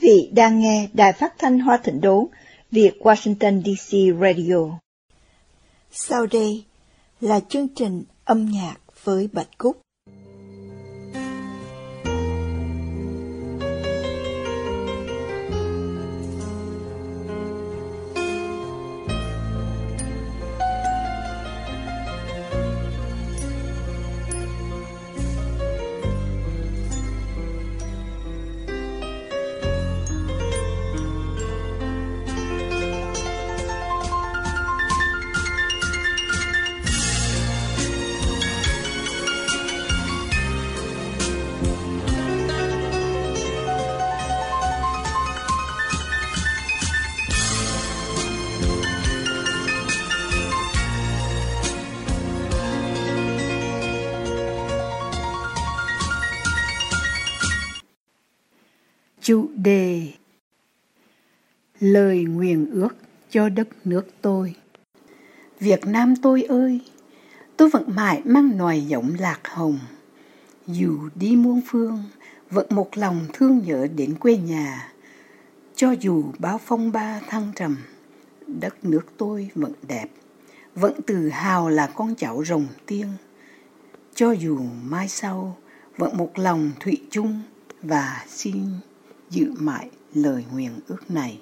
vị đang nghe Đài Phát thanh Hoa Thịnh Đốn, Việt Washington DC Radio. Sau đây là chương trình âm nhạc với Bạch Cúc. Chủ đề: lời nguyền ước cho đất nước tôi. Việt Nam tôi ơi, tôi vẫn mãi mang nòi giống lạc hồng. Dù đi muôn phương, vẫn một lòng thương nhớ đến quê nhà. Cho dù bao phong ba thăng trầm, đất nước tôi vẫn đẹp, vẫn tự hào là con cháu rồng tiên. Cho dù mai sau, vẫn một lòng thủy chung và xin giữ mãi lời nguyền ước này.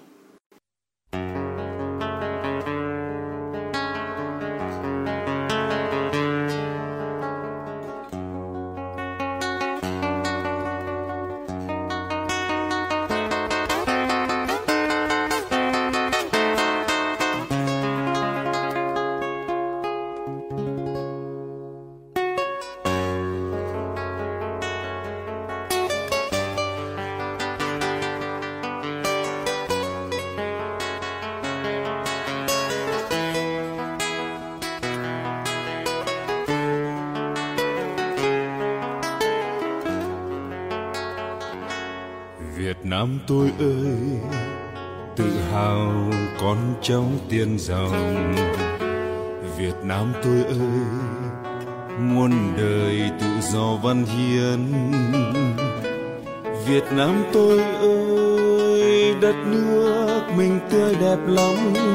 Việt Nam tôi ơi, tự hào con cháu tiên dòng. Việt Nam tôi ơi, muôn đời tự do văn hiến. Việt Nam tôi ơi, đất nước mình tươi đẹp lắm.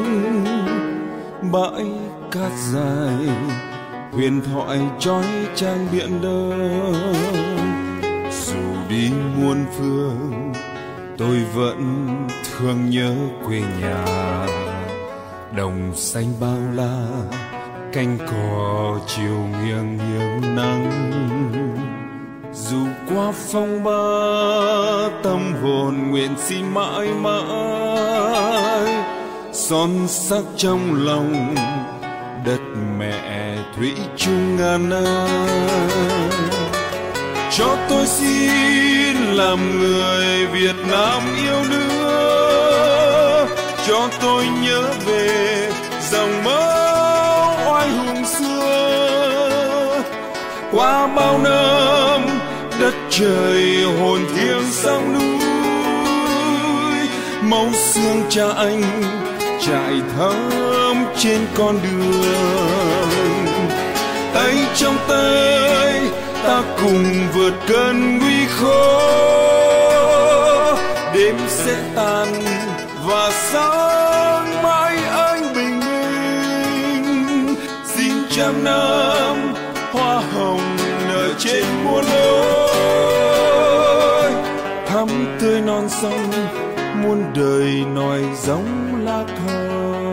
Bãi cát dài, huyền thoại trói trang biển đông. Dù đi muôn phương, tôi vẫn thương nhớ quê nhà. Đồng xanh bao la, cánh cỏ chiều nghiêng nghiêng nắng. Dù qua phong ba, tâm hồn nguyện xin mãi mãi son sắc trong lòng đất mẹ thủy chung ngàn năm. Cho tôi xin làm người Việt Nam yêu nước, cho tôi nhớ về dòng máu oai hùng xưa. Qua bao năm đất trời hồn thiêng sông núi, máu xương cha anh chảy thấm trên con đường. Tay trong tay ta cùng vượt cơn nguy khó, đêm sẽ tàn và sáng mãi anh bình minh. Xin trăm năm hoa hồng nở trên muôn lối, thắm tươi non sông muôn đời nòi giống lá hồng.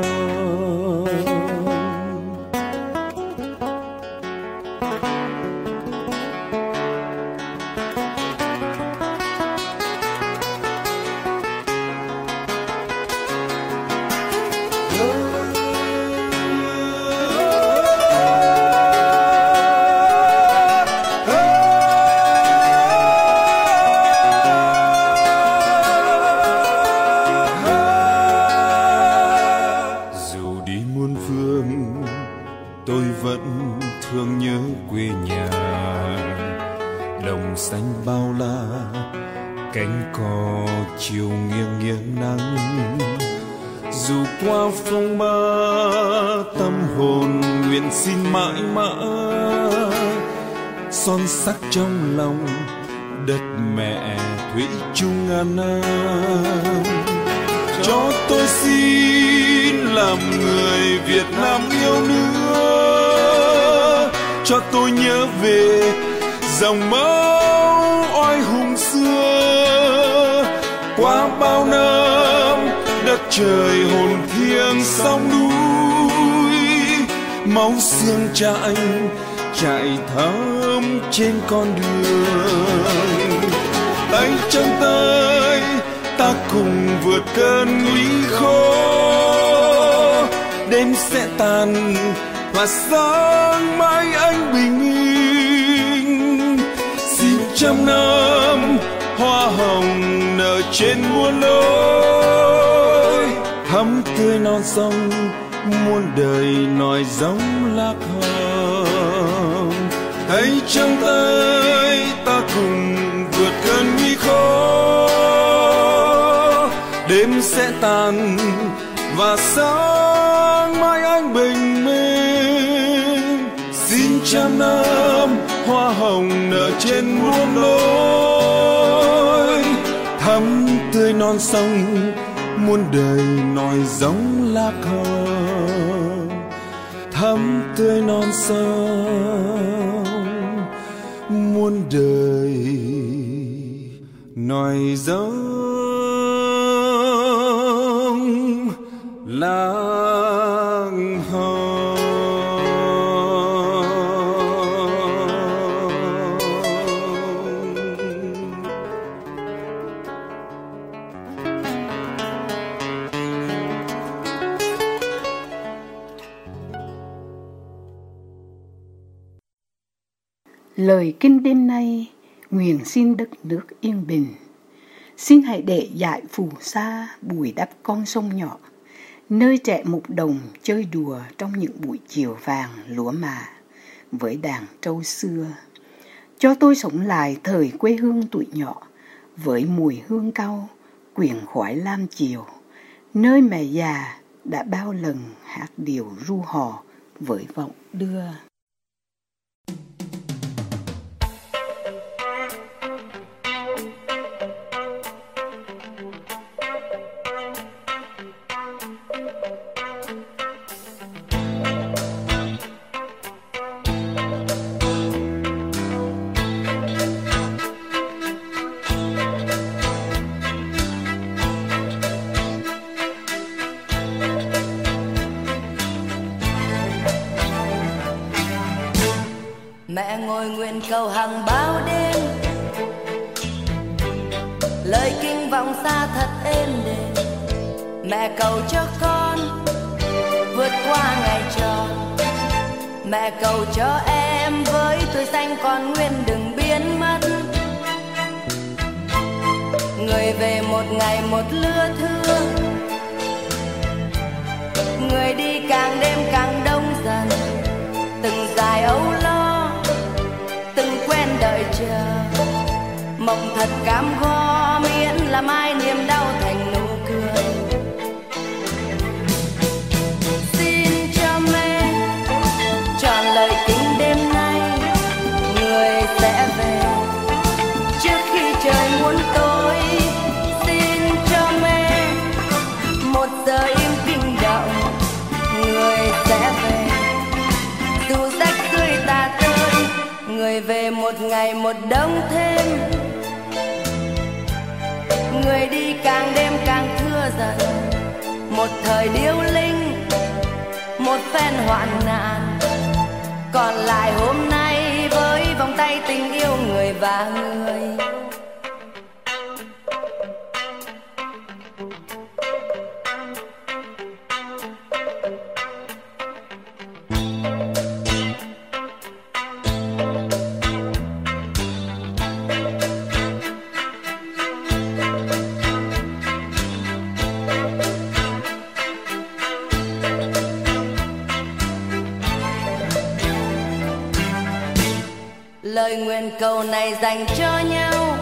Cánh cỏ chiều nghiêng nghiêng nắng. Dù qua phong ba, tâm hồn nguyện xin mãi mãi son sắc trong lòng đất mẹ thủy chung ngàn năm. Cho tôi xin làm người Việt Nam yêu nước, cho tôi nhớ về dòng máu oai hùng xưa. Qua bao năm đất trời hồn thiêng sông núi, máu xương cha anh chạy thấm trên con đường. Tay trong tay ta cùng vượt cơn nguy khổ, đêm sẽ tàn và sáng mai anh bình yên. Xin trăm năm hoa hồng nở trên muôn lối, thắm tươi non sông muôn đời nòi giống lạc hồng. Hãy trong tay ta cùng vượt cơn nguy khổ, đêm sẽ tàn và sáng mai anh bình minh. Xin trăm năm hoa hồng nở trên muôn lối, thắm tươi non sông muôn đời nòi giống lạc hồng. Thắm tươi non sông muôn đời nòi giống lạc hồng. Lời kinh đêm nay nguyện xin đất nước yên bình. Xin hãy để dải phù sa bùi đắp con sông nhỏ, nơi trẻ mục đồng chơi đùa trong những buổi chiều vàng lúa mạ với đàn trâu xưa. Cho tôi sống lại thời quê hương tuổi nhỏ với mùi hương cau, quyện khoái lam chiều, nơi mẹ già đã bao lần hát điều ru hò với vọng đưa. Mẹ ngồi nguyện cầu hàng bao đêm, lời kinh vọng xa thật êm đềm. Mẹ cầu cho con vượt qua ngày tròn, mẹ cầu cho em với tuổi xanh còn nguyên đừng biến mất. Người về một ngày một lứa thưa, người đi càng đêm càng đông dần. Từng dài âu lo, từng quen đợi chờ, mộng thật cam go miễn làm ai niềm đau thành nụ cười. Xin cho mẹ tròn lời kính đêm nay, người sẽ về trước khi trời muốn tối. Xin cho mẹ một giờ im kinh động, người sẽ về dù rách rưới tà tơi. Người về một ngày một đông thêm, người đi càng đêm càng thưa dần. Một thời điêu linh, một phen hoạn nạn, còn lại hôm nay với vòng tay tình yêu người và người. Lời nguyện cầu này dành cho nhau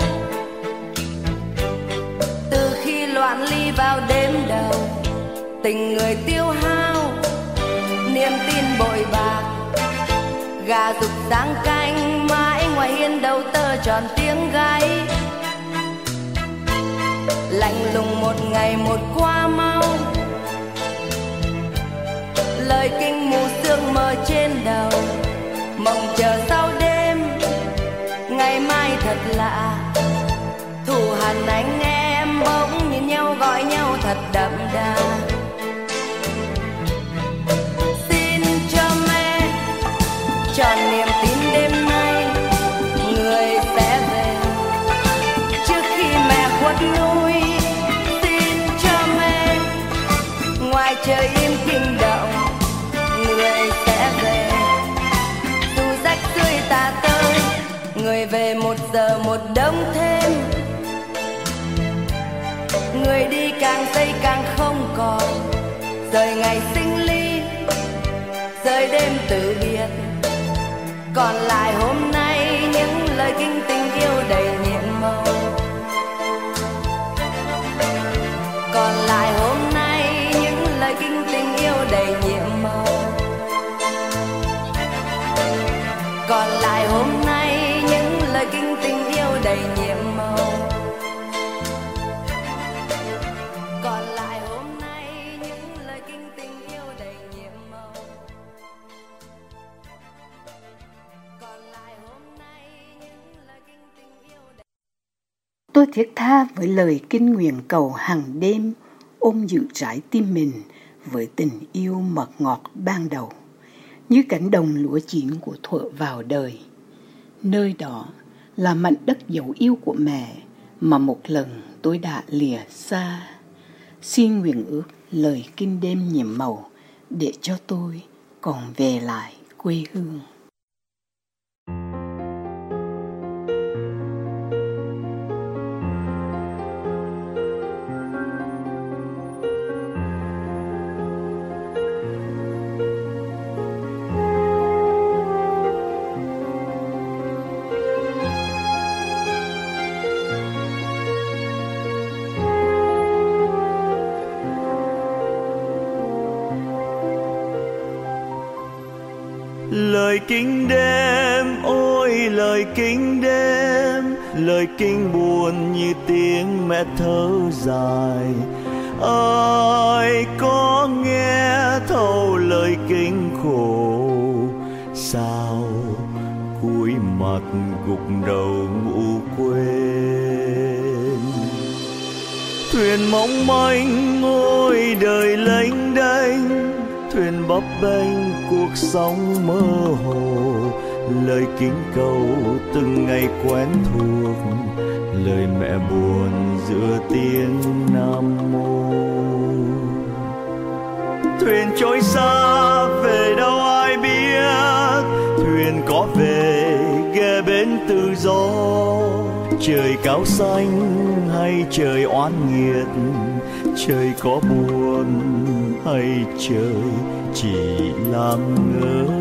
từ khi loạn ly vào đêm đầu. Tình người tiêu hao, niềm tin bội bạc, gà rục sáng canh mãi ngoài hiên đầu tơ tròn tiếng gáy. Lạnh lùng một ngày một qua mau, lời kinh mù sương mờ trên đầu. Mộng chờ sau đêm, ngày mai thật lạ. Thù hằn anh em bỗng nhìn nhau gọi nhau thật đậm đà. Xin cho mẹ tròn niềm tin đêm nay người sẽ về trước khi mẹ khuất núi. Xin cho mẹ ngoài trời im kinh động người sẽ về, dù rách rưới ta tới người về 1 giờ 1 đông thêm. Người đi càng giây càng không còn, rời ngày sinh ly, rời đêm từ biệt. Còn lại hôm nay những lời kinh tình yêu đầy nhiệm màu. Còn lại hôm nay những lời kinh tình yêu đầy nhiệm màu. Còn lại hôm nay những lời kinh tình yêu đầy nhiệm màu. Còn lại hôm nay những lời kinh tình yêu đầy nhiệm màu. Còn lại hôm nay những lời kinh tình yêu đầy... Tôi thiết tha với lời kinh nguyện cầu hàng đêm, ôm giữ trái tim mình với tình yêu mật ngọt ban đầu, như cánh đồng lúa chín của thuở vào đời. Nơi đó là mảnh đất dấu yêu của mẹ mà một lần tôi đã lìa xa. Xin nguyện ước lời kinh đêm nhiệm màu để cho tôi còn về lại quê hương. Lời kinh đêm, ôi lời kinh đêm, lời kinh buồn như tiếng mẹ thở dài. Ai có nghe thấu lời kinh khổ, sao cúi mặt gục đầu ngủ quên. Thuyền mong manh ôi đời lênh đênh, thuyền bấp bênh cuộc sống mơ hồ. Lời kính cầu từng ngày quen thuộc, lời mẹ buồn giữa tiếng Nam Mô. Thuyền trôi xa về đâu ai biết, thuyền có về ghé bến tự do. Trời cao xanh hay trời oán nghiệt, trời có buồn hay trời chỉ làm ngơ.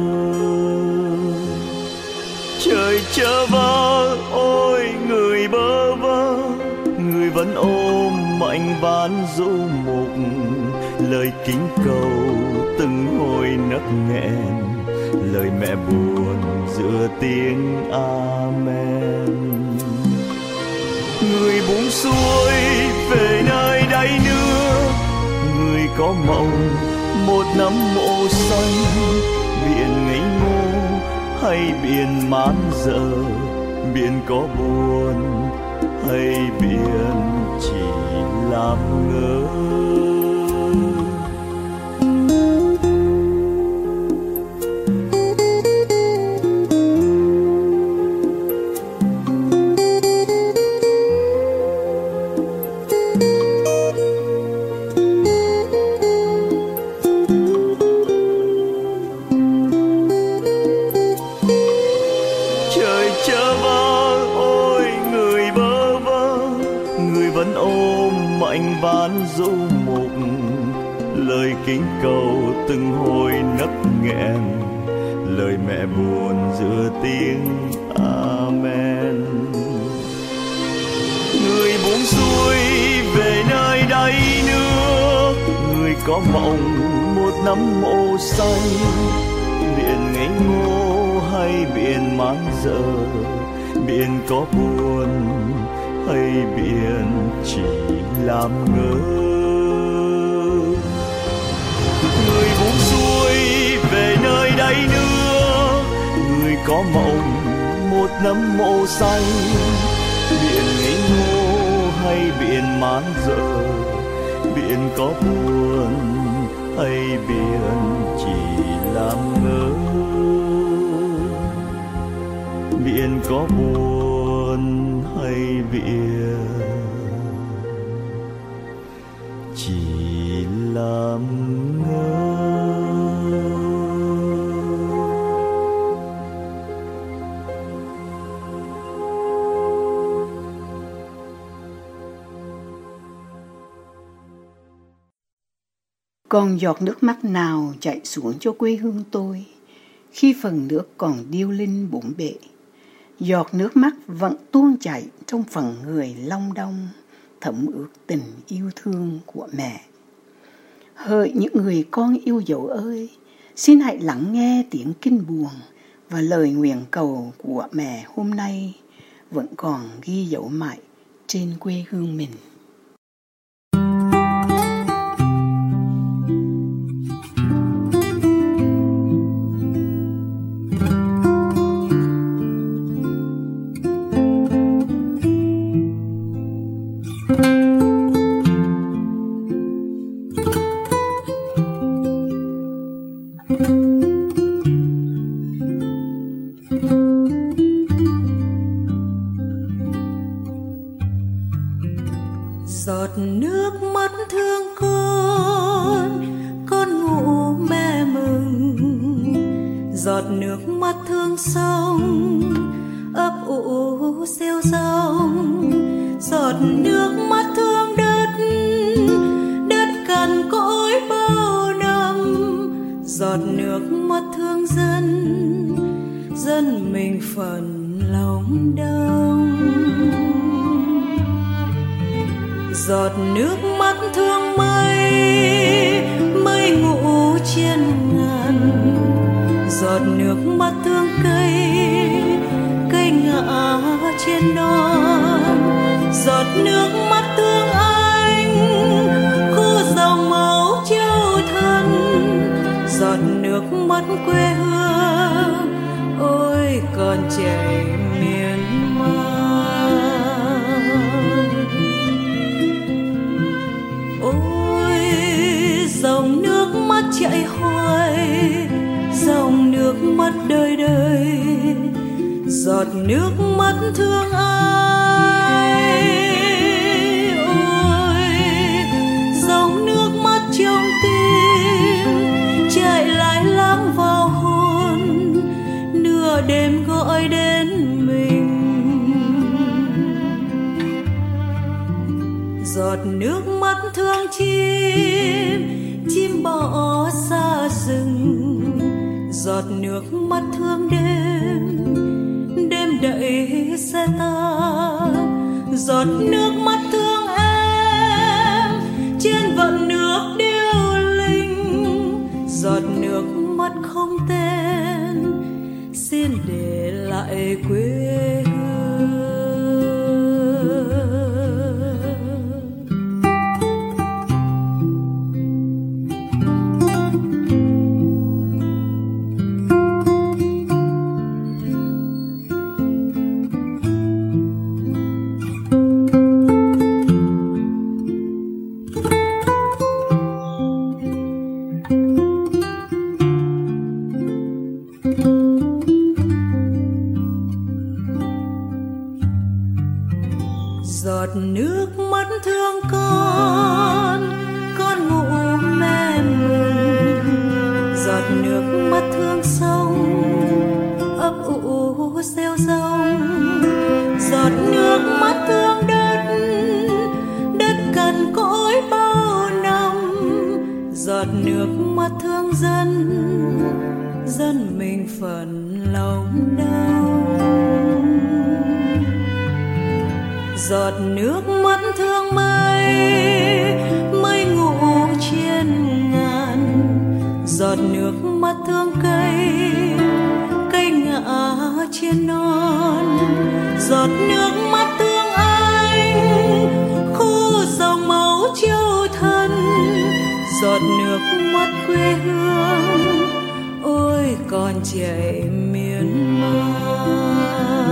Trời chơ vơ ôi người bơ vơ, người vẫn ôm mảnh ván du mục. Lời kính cầu từng hồi nấc nghẹn, lời mẹ buồn giữa tiếng amen. Người buông xuôi về nơi đáy nước, người có mộng một nắm mộ xanh. Biển ngây ngô hay biển mán dở, biển có buồn hay biển chỉ làm ngơ. Du mục lời kính cầu từng hồi nấc nghẹn, lời mẹ buồn giữa tiếng amen. Người buông xuôi về nơi đáy nước, người có mộng một nắm mộ xanh. Biển ngây ngô hay biển mán dở, biển có buồn hay biển chỉ làm ngơ. Người buông xuôi về nơi đáy nước, người có mộng một nấm mộ xanh. Biển ngây ngô hay biển mán rợ, biển có buồn hay biển chỉ làm ngơ. Biển có buồn hay biển chỉ làm ngơ. Còn giọt nước mắt nào chảy xuống cho quê hương tôi, khi phần nước còn điêu linh bốn bể. Giọt nước mắt vẫn tuôn chảy trong phần người long đong, thấm ướt tình yêu thương của mẹ. Hỡi những người con yêu dấu ơi, xin hãy lắng nghe tiếng kinh buồn và lời nguyện cầu của mẹ hôm nay vẫn còn ghi dấu mãi trên quê hương mình. Giọt nước mắt thương con ngủ mẹ mừng. Giọt nước mắt thương sông, ấp ủ rêu rong. Giọt nước mắt thương đất cằn cỗi bao năm. Giọt nước mắt thương dân mình phần lòng đông. Giọt nước mắt thương mây ngủ trên ngàn. Giọt nước mắt thương cây ngã trên non. Giọt nước mắt thương anh, khu dòng máu châu thân. Giọt nước mắt quê hương, ôi còn chảy miên man. Ôi dòng nước mắt chảy hoài, dòng nước mắt đời đời. Giọt nước mắt thương ai, ôi dòng nước mắt trong tim chạy lại lãng vào hồn. Nửa đêm gọi đến mình. Giọt nước mắt thương chim bỏ xa rừng. Giọt nước mắt thương đêm đậy xe ta. Giọt nước mắt thương em trên vận nước điêu linh. Giọt nước mắt không tên, xin để lại quê hương. Giọt nước mắt thương con ngủ mẹ mừng. Giọt nước mắt thương sông, ấp ủ rêu rong. Giọt nước mắt thương đất cằn cỗi bao năm. Giọt nước mắt thương dân mình phần lòng đau. Giọt nước mắt thương mây ngủ trên ngàn. Giọt nước mắt thương cây ngã trên non, giọt nước mắt thương anh khô dòng máu châu thân, giọt nước mắt quê hương ôi còn chảy miên man.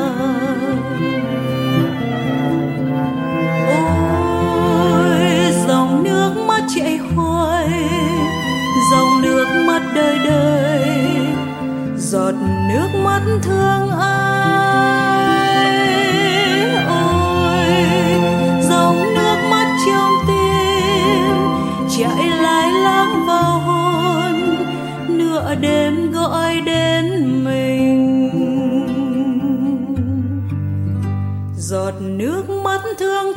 Ôi dòng nước mắt chảy hoài, dòng nước mắt đời đời, giọt nước mắt thương ai. Ôi dòng nước mắt trong tim chạy lại lãng vào hồn, nửa đêm gọi đến mình. Giọt nước mắt thương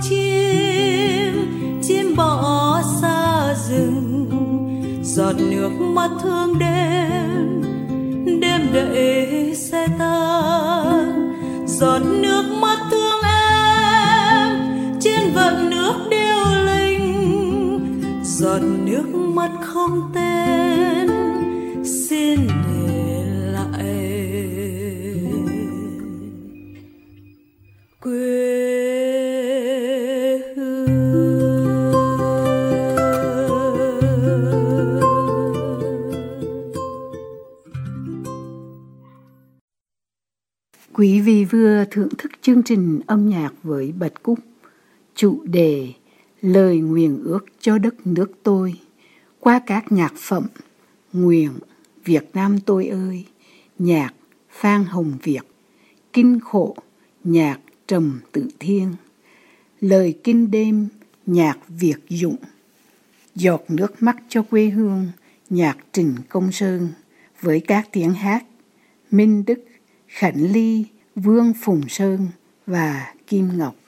chim bỏ xa rừng, giọt nước mắt thương đêm đợi xe tan, giọt nước mắt thương em trên vầng nước điêu linh, giọt nước mắt không tên xin để lại quê. Quý vị vừa thưởng thức chương trình âm nhạc với Bạch Cúc, chủ đề Lời nguyện ước cho đất nước tôi, qua các nhạc phẩm Nguyện, Việt Nam tôi ơi, nhạc Phan Hồng Việt, Kinh khổ, nhạc Trầm Tự Thiên, Lời kinh đêm, nhạc Việt Dũng, Giọt nước mắt cho quê hương, nhạc Trịnh Công Sơn, với các tiếng hát Minh Đức, Khánh Ly, Vương Phùng Sơn và Kim Ngọc.